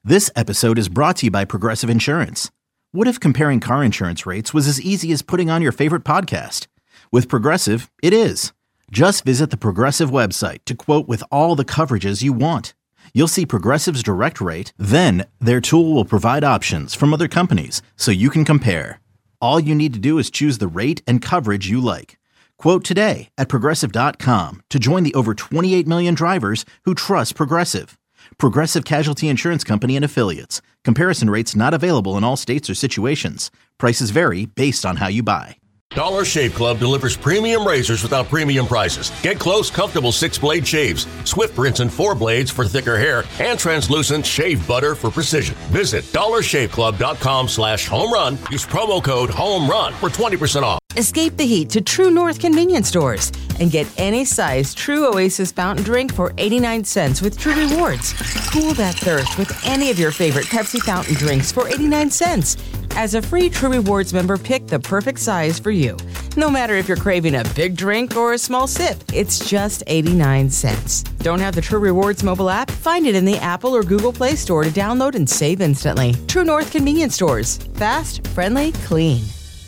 This episode is brought to you by Progressive Insurance. What if comparing car insurance rates was as easy as putting on your favorite podcast? With Progressive, it is. Just visit the Progressive website to quote with all the coverages you want. You'll see Progressive's direct rate, then their tool will provide options from other companies so you can compare. All you need to do is choose the rate and coverage you like. Quote today at Progressive.com to join the over 28 million drivers who trust Progressive. Progressive Casualty Insurance Company and Affiliates. Comparison rates not available in all states or situations. Prices vary based on how you buy. Dollar Shave Club delivers premium razors without premium prices. Get close, comfortable 6-blade shaves, swift rinse and 4 blades for thicker hair, and translucent shave butter for precision. Visit dollarshaveclub.com/home-run. Use promo code HOME-RUN for 20% off. Escape the heat to True North convenience stores and get any size True Oasis fountain drink for 89 cents with True Rewards. Cool that thirst with any of your favorite Pepsi fountain drinks for 89 cents. As a free True Rewards member, pick the perfect size for you. No matter if you're craving a big drink or a small sip, it's just 89 cents. Don't have the True Rewards mobile app? Find it in the Apple or Google Play Store to download and save instantly. True North convenience stores. Fast, friendly, clean.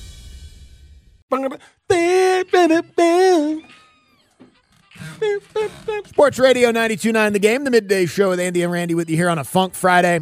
Sports Radio 92.9 The Game, the midday show with Andy and Randy with you here on a Funk Friday.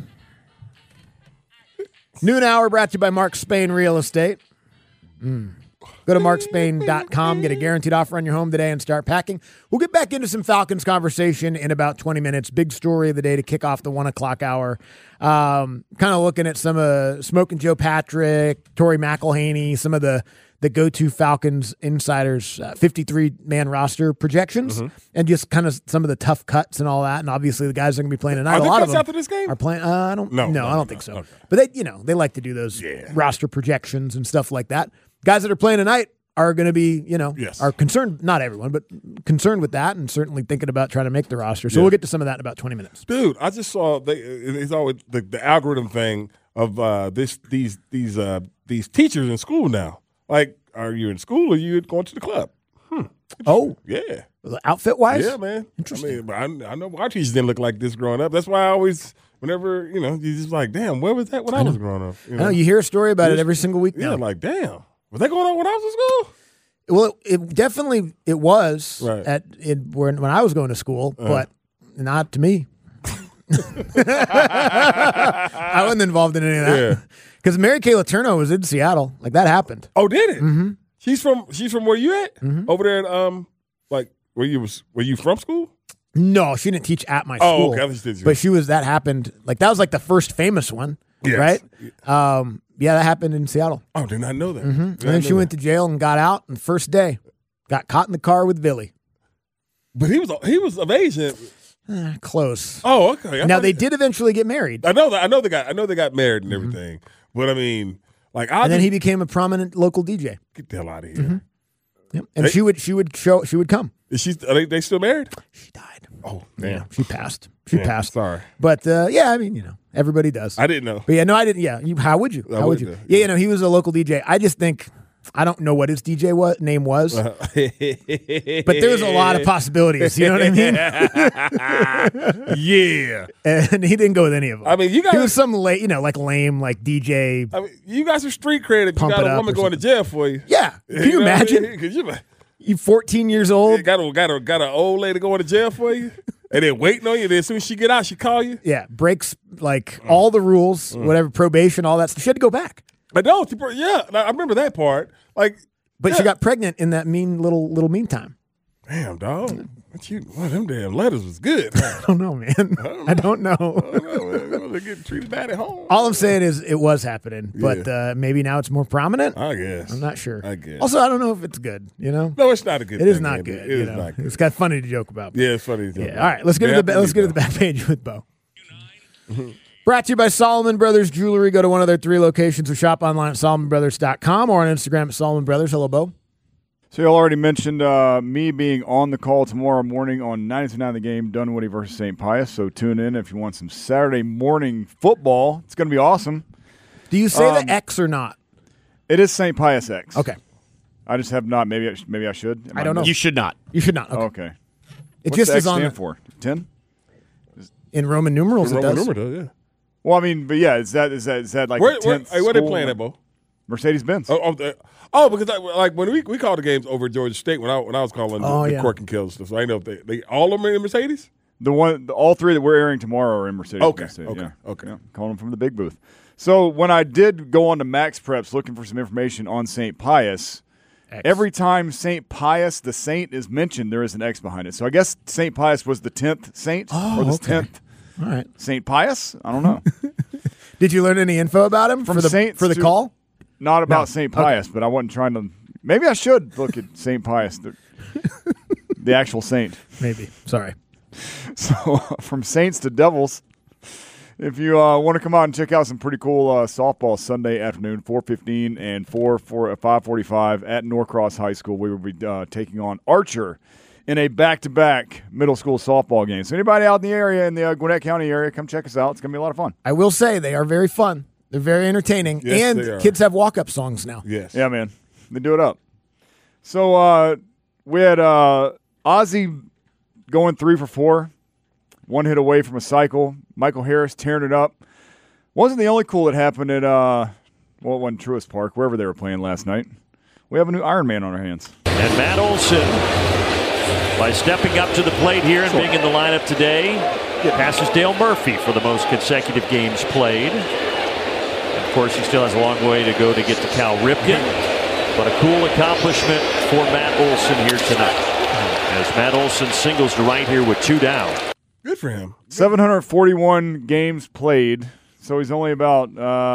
Noon hour brought to you by Mark Spain Real Estate. Go to markspain.com, get a guaranteed offer on your home today and start packing. We'll get back into some Falcons conversation in about 20 minutes. Big story of the day to kick off the 1 o'clock hour. Kind of looking at some of Smoking Joe Patrick, Torrey McElhaney, some of the go-to Falcons insiders 53-man roster projections, and just kind of some of the tough cuts and all that. And obviously, the guys are going to be playing tonight. Are a lot of them after this game? are playing. I don't think so. Okay. But they like to do those roster projections and stuff like that. Guys that are playing tonight are going to be, are concerned. Not everyone, but concerned with that, and certainly thinking about trying to make the roster. So we'll get to some of that in about 20 minutes. Dude, I just saw it's always the algorithm thing of these teachers in school now. Like, are you in school or are you going to the club? Oh. Yeah. Outfit-wise? Yeah, man. Interesting. I know our teachers didn't look like this growing up. That's why I always, whenever, you're just like, damn, where was that when I was growing up? I know, you hear a story about it every single week now. Yeah, like, damn. Was that going on when I was in school? Well, it definitely was right. when I was going to school, but not to me. I wasn't involved in any of that. Yeah. Because Mary Kay Letourneau was in Seattle. Like, that happened. Oh, did it? Mm-hmm. She's from where you at? Mm-hmm. Over there at were you from school? No, she didn't teach at my school. Oh, okay. But that happened. Like, that was like the first famous one, right? Yeah, that happened in Seattle. Oh, did not know that. Mm-hmm. And then she went to jail and got out. And first day, got caught in the car with Billy. But he was of age. Close. Oh, okay. Now they did eventually get married. I know they got married and everything. But I mean, like, then he became a prominent local DJ. Get the hell out of here. Mm-hmm. Yep. And she would come. Is are they still married? She died. Oh, damn. Yeah, she passed. She passed. Sorry. But I mean, everybody does. I didn't know. But yeah, no, I didn't. Yeah, how would you? How would you? Yeah, he was a local DJ. I just think. I don't know what his DJ name was, but there's a lot of possibilities. You know what I mean? Yeah. And he didn't go with any of them. I mean, you guys. He was some lame DJ. I mean, you guys are street credit. You got a woman going to jail for you. Yeah. Can you imagine? You 14 years old. Got an old lady going to jail for you, and then waiting on you. Then as soon as she get out, she call you. Yeah. Breaks all the rules, whatever, probation, all that stuff. She had to go back. I know. Yeah, I remember that part. But she got pregnant in that little meantime. Damn, dog. Them damn letters was good. I don't know, man. I don't know. They're getting treated bad at home. All I'm saying is it was happening, but maybe now it's more prominent. I guess. I'm not sure. I guess. Also, I don't know if it's good. No, it's not a good. It is not good. It is not good. It's got funny to joke about. Yeah, it's funny to joke about. All right, let's get to the back page with Bo. Brought to you by Solomon Brothers Jewelry. Go to one of their 3 locations or shop online at SolomonBrothers.com or on Instagram at Solomon Brothers. Hello, Bo. So you all already mentioned me being on the call tomorrow morning on 92.9 The Game, Dunwoody versus St. Pius. So tune in if you want some Saturday morning football. It's going to be awesome. Do you say the X or not? It is St. Pius X. Okay. I just have not. Maybe I should. I don't know. You should not. You should not. Okay. It What's just the is X on stand for 10 in Roman numerals. Roman it does. numeral, yeah. Well, I mean, but yeah, is that like Where the 10th they school? playing at, Bo? Mercedes-Benz. Because like when we called the games over at Georgia State when I was calling the Cork and Kill stuff, so I know if they all of them are in Mercedes. All three that we're airing tomorrow are in Mercedes. Okay. Yeah, calling them from the big booth. So when I did go on to Max Preps looking for some information on St. Pius, every time St. Pius the saint is mentioned, there is an X behind it. So I guess St. Pius was the 10th saint or the 10th. All right. St. Pius? I don't know. Did you learn any info about him From for the Saints for the to- call? Not about St. Pius, but I wasn't trying to. Maybe I should look at St. Pius, the actual saint. Maybe. Sorry. So from Saints to Devils, if you want to come out and check out some pretty cool softball Sunday afternoon, 4:15 and 5:45 at Norcross High School, we will be taking on Archer in a back-to-back middle school softball game. So anybody out in the area, in the Gwinnett County area, come check us out. It's going to be a lot of fun. I will say they are very fun. They're very entertaining. Yes, they are. And kids have walk-up songs now. Yes. Yeah, man. They do it up. So we had Ozzie going 3 for 4, 1 hit away from a cycle. Michael Harris tearing it up. Wasn't the only cool that happened at, it wasn't Truist Park, wherever they were playing last night. We have a new Iron Man on our hands. And Matt Olson, by stepping up to the plate here and being in the lineup today, passes Dale Murphy for the most consecutive games played. Of course, he still has a long way to go to get to Cal Ripken, but a cool accomplishment for Matt Olson here tonight. As Matt Olson singles to right here with 2 down. Good for him. 741 games played, so he's only about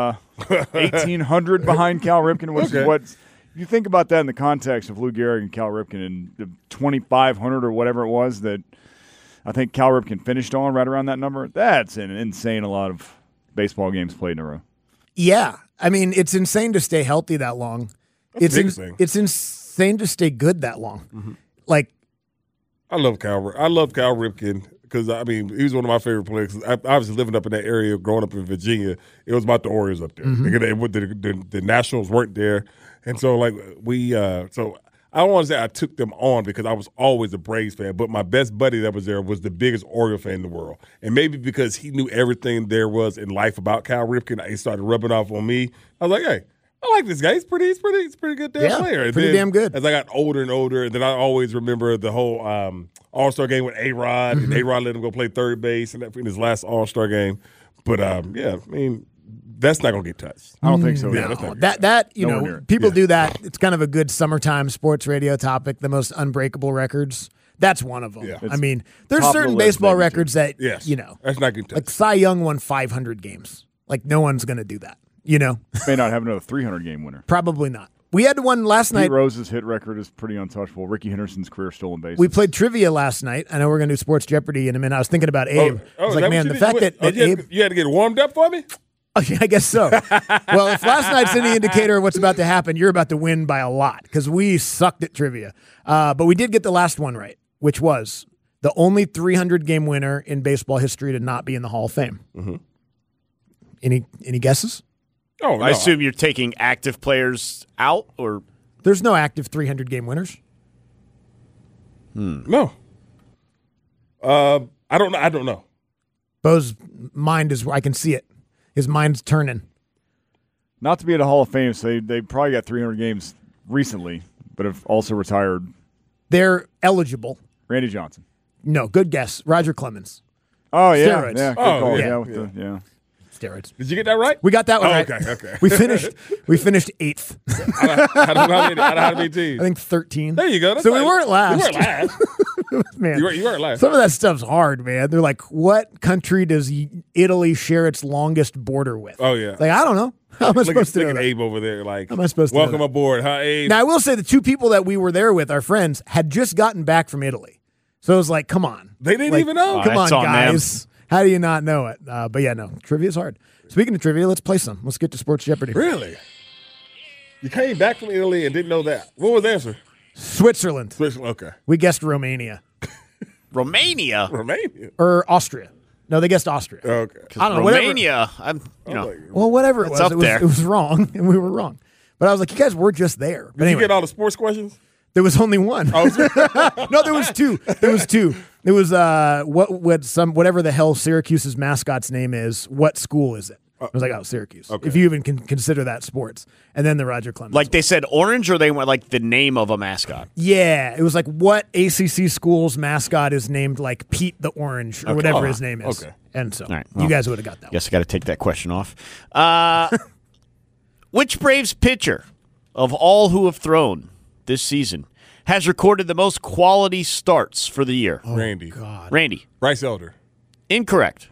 1,800 behind Cal Ripken, which is what you think about that in the context of Lou Gehrig and Cal Ripken and the 2,500 or whatever it was that I think Cal Ripken finished on right around that number. That's an insane a lot of baseball games played in a row. Yeah. I mean, it's insane to stay healthy that long. That's a big thing. It's insane to stay good that long. Mm-hmm. Like, I love Cal Ripken because, I mean, he was one of my favorite players. I was living up in that area, growing up in Virginia. It was about the Orioles up there. The Nationals weren't there. And so, like, so I don't want to say I took them on because I was always a Braves fan, but my best buddy that was there was the biggest Oriole fan in the world. And maybe because he knew everything there was in life about Cal Ripken, he started rubbing off on me. I was like, hey, I like this guy. He's pretty good damn player. And pretty damn good. As I got older and older, and then I always remember the whole All-Star game with A-Rod, and A-Rod let him go play third base in his last All-Star game. But, yeah, I mean, that's not going to get touched. I don't think so. No, Yeah, people do that. It's kind of a good summertime sports radio topic, the most unbreakable records. That's one of them. Yeah. I mean, there's top of certain the list, baseball maybe, records that, Yes. like That's not getting touched. Cy Young won 500 games. Like, no one's going to do that, May not have another 300-game winner. Probably not. We had one last night. Pete Rose's hit record is pretty untouchable. Ricky Henderson's career stolen bases. We played trivia last night. I know we're going to do Sports Jeopardy in a minute. I was thinking about Abe. I was like, man, the fact that Abe. You had to get warmed up for me? Oh, yeah, I guess so. Well, if last night's any indicator of what's about to happen, you're about to win by a lot because we sucked at trivia. But we did get the last one right, which was the only 300-game winner in baseball history to not be in the Hall of Fame. Mm-hmm. Any guesses? Oh, no. I assume you're taking active players out, or There's no active 300-game winners. No. I don't know. Bo's mind is, I can see it. His mind's turning. Not to be at a Hall of Fame, so they probably got 300 games recently, but have also retired. They're eligible. Randy Johnson. No, good guess. Roger Clemens. Oh, yeah. Steroids. Yeah, good Oh, call. yeah. Yeah. Steroids. Did you get that right? We got that one Oh, right. okay. We finished 8th. I don't know how many teams. I think 13. There you go. That's So we like- weren't last. You weren't last. Man, You weren't last. some of that stuff's hard, man. They're like, what country does Italy share its longest border with? Oh, yeah. Like, I don't know. How am I supposed to know that? Abe over there, like, How am I supposed to know welcome that? aboard, huh, Abe? Now, I will say the two people that we were there with, our friends, had just gotten back from Italy. So it was like, come on. They didn't Like, even know. Come on, That's on them. guys. How do you not know it? But yeah, no. Trivia's hard. Speaking of trivia, let's play some. Let's get to Sports Jeopardy. Really? You came back from Italy and didn't know that. What was the answer? Switzerland. Okay. We guessed Romania. Romania. Romania. Or Austria. No, they guessed Austria. Okay. I don't know. Whatever. Romania. I'm, Well, whatever it It's was, up there. it was wrong, and we were wrong. But I was like, you guys were just there. But Did anyway, you get all the sports questions? there was only one. Oh, No, there was two. It was whatever the hell Syracuse's mascot's name is. What school is it? I was like, Syracuse. Okay. If you even can consider that sports. And then the Roger Clemens. Like they said orange, or they went like the name of a mascot? Yeah, it was like what ACC school's mascot is named like Pete the Orange or whatever his name is. Okay. And so right, you guys would have got that. Guess I got to take that question off. Which Braves pitcher of all who have thrown this season has recorded the most quality starts for the year? Randy. Randy. Bryce Elder. Incorrect.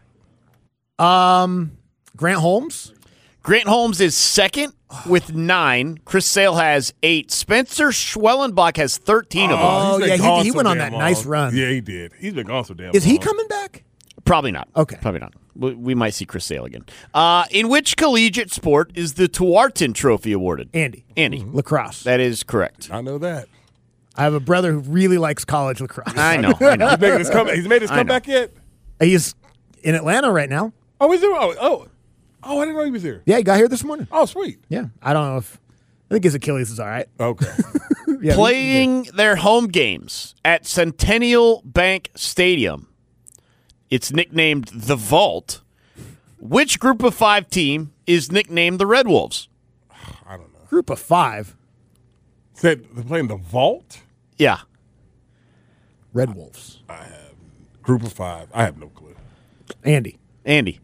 Grant Holmes? Grant Holmes is second with 9. Chris Sale has 8. Spencer Schwellenbach has 13 of them. Oh, he's been yeah, gone he so went on damn that nice long. run. Yeah, he did. He's been gone so damn Is he long. coming back? Probably not. Okay. Probably not. We might see Chris Sale again. In which collegiate sport is the Tuarton Trophy awarded? Andy. Andy. Lacrosse. That is correct. I know that. I have a brother who really likes college lacrosse. I know. He's made his comeback yet? He's in Atlanta right now. Oh, he's doing. Oh, I didn't know he was here. Yeah, he got here this morning. Oh, sweet. Yeah. I don't know if I think his Achilles is all right. Okay. Yeah, Playing their home games at Centennial Bank Stadium, it's nicknamed the Vault. Which group of 5 team is nicknamed the Red Wolves? I don't know. Group of 5. Said they're playing the Vault? Yeah. Red Wolves. Group of 5. I have no clue. Andy. Andy.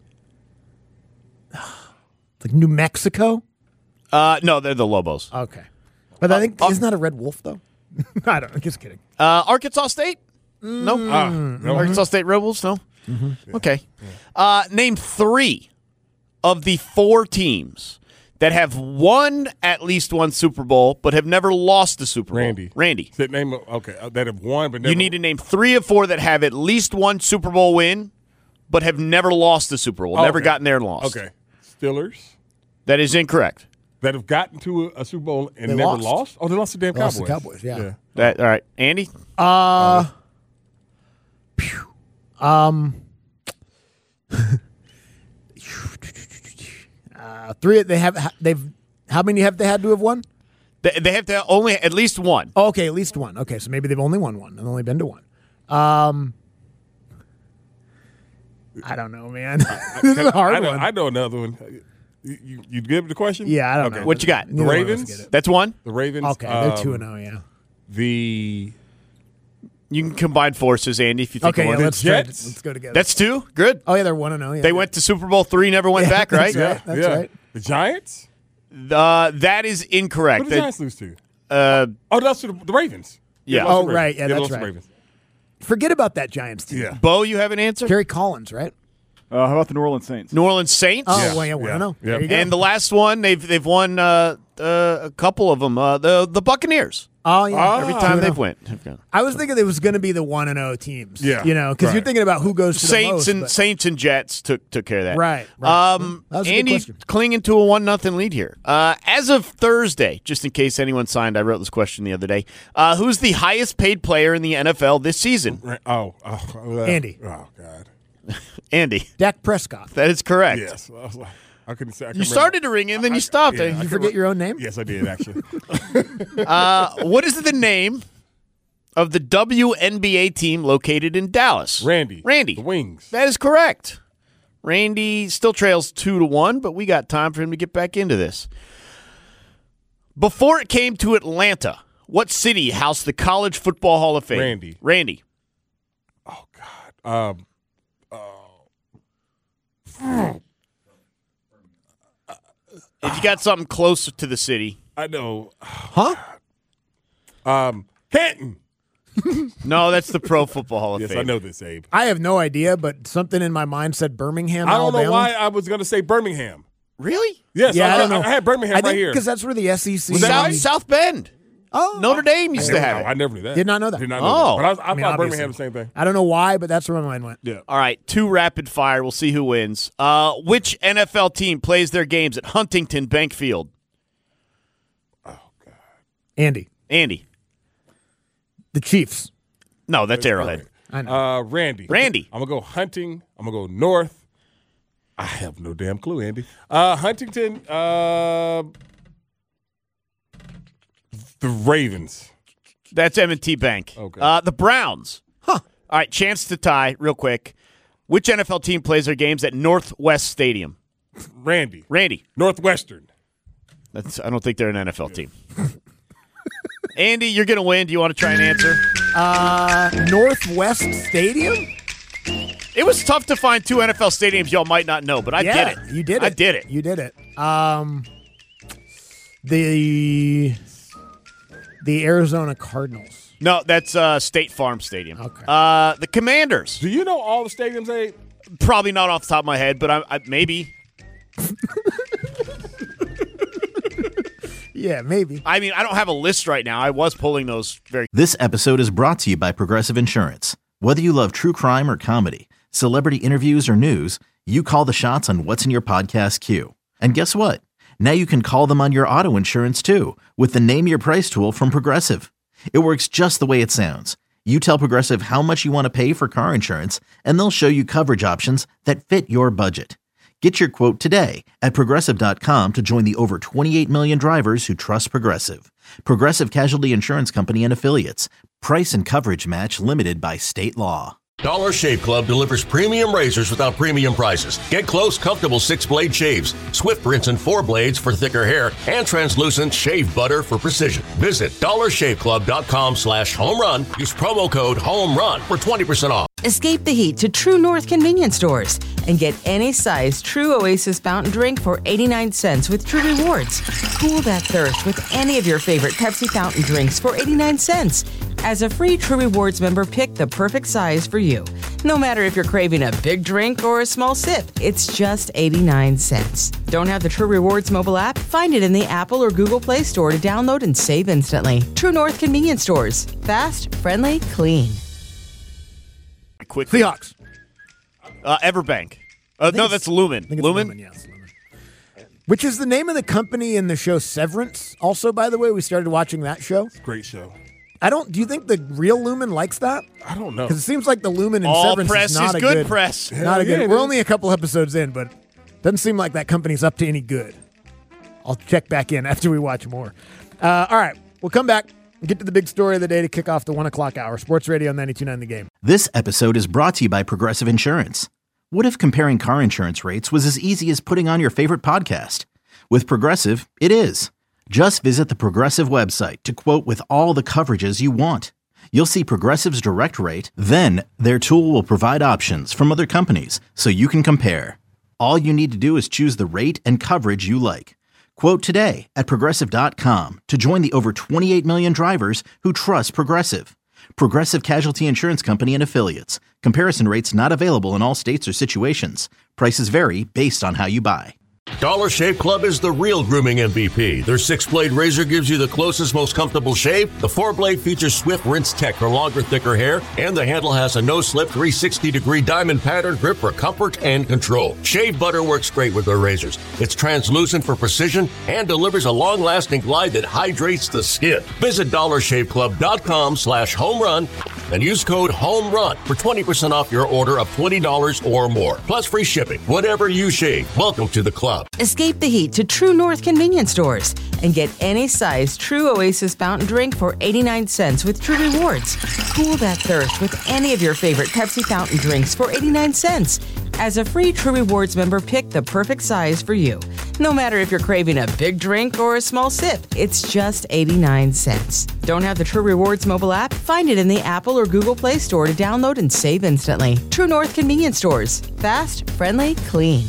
Like New Mexico? No, they're the Lobos. Okay. But I think isn't that a red wolf though? I don't know. Just kidding. Arkansas State? No. No. Arkansas State Red Wolves? No. Mm-hmm. Okay. Name 3 of the 4 teams that have won at least one Super Bowl but have never lost a Super Bowl. Randy. Said name that have won but never. You need to name 3 of 4 that have at least one Super Bowl win but have never lost the Super Bowl. Never gotten there and lost. Okay. Steelers. That is incorrect. That have gotten to a Super Bowl and They never lost. lost? Oh, they lost to the damn Lost Cowboys. the Cowboys, yeah. All right. Andy? Three. How many have they had to have won? They have to only at least one. Oh, okay, at least one. Okay, so maybe they've only won one and only been to one. I don't know, man. This is a hard one. I know another one. You give the question? Yeah, I don't know. What you got? The Neither one of us Ravens? get it. That's one. The Ravens. Okay, they're 2-0. Yeah. The You can combine forces, Andy, if you think Okay, of yeah, one. let's go together. That's 2. Good. Oh yeah, they're 1-0. Yeah, They went to Super Bowl 3, never went back, right? That's right. That's right. The Giants? That is incorrect. What did the Giants lose to? That's to the Ravens. Yeah. They lost to Oh, the Ravens. right. Yeah, They that's lost to the right. Ravens. Forget about that Giants team. Yeah. Bo, you have an answer? Kerry Collins, right? How about the New Orleans Saints? New Orleans Saints. Oh, Yeah. well, yeah, 1-0. Yeah. There you go. And the last one, they've won a couple of them. The Buccaneers. Oh yeah. Every time 2-0. they've went. I was thinking it was going to be the 1-0 teams. Yeah, because you're right. thinking about who goes to Saints the and most. Saints and Jets took care of that. Right. That was a good Andy question. clinging to a 1-0 lead here. As of Thursday, just in case anyone signed, I wrote this question the other day. Who's the highest paid player in the NFL this season? Andy. Oh God. Andy. Dak Prescott. That is correct. Yes. I was like, I couldn't say. I You couldn't started to ring in, then you stopped. yeah, I Did you can't forget your own name? Yes, I did actually. What is the name of the WNBA team located in Dallas? Randy. Randy. The Wings. That is correct. Randy still trails 2-1, but we got time for him to get back into this. Before it came to Atlanta, what city housed the College Football Hall of Fame? Randy. Oh God. If you got something closer to the city. I know. Huh? Canton. No, that's the Pro Football Hall of Yes, Fame. I know this, Abe. I have no idea, but something in my mind said Birmingham, I don't Alabama. know why I was going to say Birmingham. Really? Yes, Yeah, I don't know. I had Birmingham I right think here. because that's where the SEC. South Bend. Oh, Notre Dame used to have it. I never knew that. Did not know that. Did not know Oh. that. But I mean, thought obviously. Birmingham the same thing. I don't know why, but that's where my mind went. Yeah. All right, 2 rapid fire. We'll see who wins. Which NFL team plays their games at Huntington Bank Field? Andy, Andy. the Chiefs. No, that's Arrowhead. I know. Randy. Randy. I'm going to go hunting. I'm going to go north. I have no damn clue, Andy. Huntington. The Ravens. That's M&T Bank. Okay. The Browns. All right, chance to tie real quick. Which NFL team plays their games at Northwest Stadium? Randy. I Northwestern. don't think they're an NFL team. Andy, you're going to win. Do you want to try and answer? Northwest Stadium? It was tough to find two NFL stadiums y'all might not know, but I did it. You did it. I did it. You did it. The Arizona Cardinals. No, that's State Farm Stadium. Okay. The Commanders. Do you know all the stadiums, Abe? Probably not off the top of my head, but I maybe. Yeah, maybe. I mean, I don't have a list right now. I was pulling those very. This episode is brought to you by Progressive Insurance. Whether you love true crime or comedy, celebrity interviews or news, you call the shots on what's in your podcast queue. And guess what? Now you can call them on your auto insurance too with the Name Your Price tool from Progressive. It works just the way it sounds. You tell Progressive how much you want to pay for car insurance, and they'll show you coverage options that fit your budget. Get your quote today at Progressive.com to join the over 28 million drivers who trust Progressive. Progressive Casualty Insurance Company and Affiliates. Price and coverage match limited by state law. Dollar Shave Club delivers premium razors without premium prices. Get close, comfortable 6-blade shaves, Swift rinse and 4 blades for thicker hair, and translucent shave butter for precision. Visit dollarshaveclub.com/homerun. Use promo code HOMERUN for 20% off. Escape the heat to True North convenience stores and get any size True Oasis fountain drink for 89 cents with True Rewards. Cool that thirst with any of your favorite Pepsi fountain drinks for 89 cents. As a free True Rewards member, pick the perfect size for you. No matter if you're craving a big drink or a small sip, it's just 89 cents. Don't have the True Rewards mobile app? Find it in the Apple or Google Play Store to download and save instantly. True North convenience stores. Fast, friendly, clean. Quickly. Seahawks. Everbank. No, that's Lumen. Lumen? Yes. Lumen. Which is the name of the company in the show Severance. Also, by the way, we started watching that show. Great show. Do you think the real Lumen likes that? I don't know. Because it seems like the Lumen in All Severance press is not is a good press. Not a good. Yeah, We're only a couple episodes in, but doesn't seem like that company's up to any good. I'll check back in after we watch more. All right, we'll come back and get to the big story of the day to kick off the 1 o'clock hour. Sports Radio 92.9 The Game. This episode is brought to you by Progressive Insurance. What if comparing car insurance rates was as easy as putting on your favorite podcast? With Progressive, it is. Just visit the Progressive website to quote with all the coverages you want. You'll see Progressive's direct rate, then their tool will provide options from other companies so you can compare. All you need to do is choose the rate and coverage you like. Quote today at Progressive.com to join the over 28 million drivers who trust Progressive. Progressive Casualty Insurance Company and Affiliates. Comparison rates not available in all states or situations. Prices vary based on how you buy. Dollar Shave Club is the real grooming MVP. Their 6-blade razor gives you the closest, most comfortable shave. The 4-blade features Swift Rinse Tech for longer, thicker hair. And the handle has a no-slip 360-degree diamond pattern grip for comfort and control. Shave butter works great with their razors. It's translucent for precision and delivers a long-lasting glide that hydrates the skin. Visit dollarshaveclub.com/homerun and use code HOMERUN for 20% off your order of $20 or more. Plus free shipping. Whatever you shave, welcome to the club. Escape the heat to True North convenience stores and get any size True Oasis fountain drink for 89 cents with True Rewards. Cool that thirst with any of your favorite Pepsi fountain drinks for 89 cents. As a free True Rewards member, pick the perfect size for you. No matter if you're craving a big drink or a small sip, it's just 89 cents. Don't have the True Rewards mobile app? Find it in the Apple or Google Play Store to download and save instantly. True North convenience stores. Fast, friendly, clean.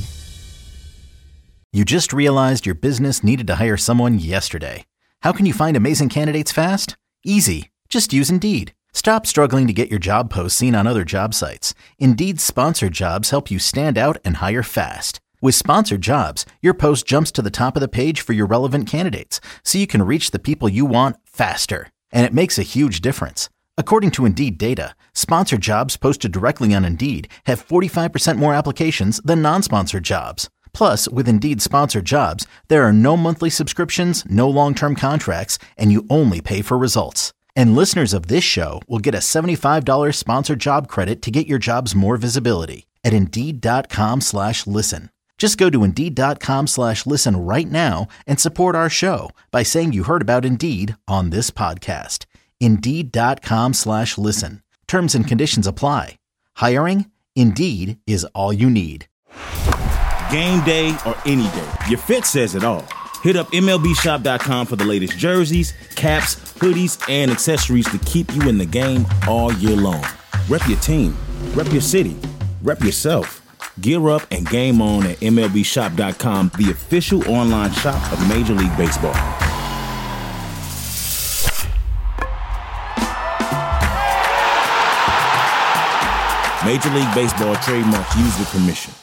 You just realized your business needed to hire someone yesterday. How can you find amazing candidates fast? Easy. Just use Indeed. Stop struggling to get your job posts seen on other job sites. Indeed's sponsored jobs help you stand out and hire fast. With sponsored jobs, your post jumps to the top of the page for your relevant candidates, so you can reach the people you want faster. And it makes a huge difference. According to Indeed data, sponsored jobs posted directly on Indeed have 45% more applications than non-sponsored jobs. Plus, with Indeed sponsored jobs, there are no monthly subscriptions, no long-term contracts, and you only pay for results. And listeners of this show will get a $75 sponsored job credit to get your jobs more visibility at Indeed.com/listen. Just go to Indeed.com/listen right now and support our show by saying you heard about Indeed on this podcast. Indeed.com/listen. Terms and conditions apply. Hiring? Indeed is all you need. Game day or any day, your fit says it all. Hit up MLBShop.com for the latest jerseys, caps, hoodies, and accessories to keep you in the game all year long. Rep your team, rep your city, rep yourself. Gear up and game on at MLBShop.com, the official online shop of Major League Baseball. Major League Baseball trademarks used with permission.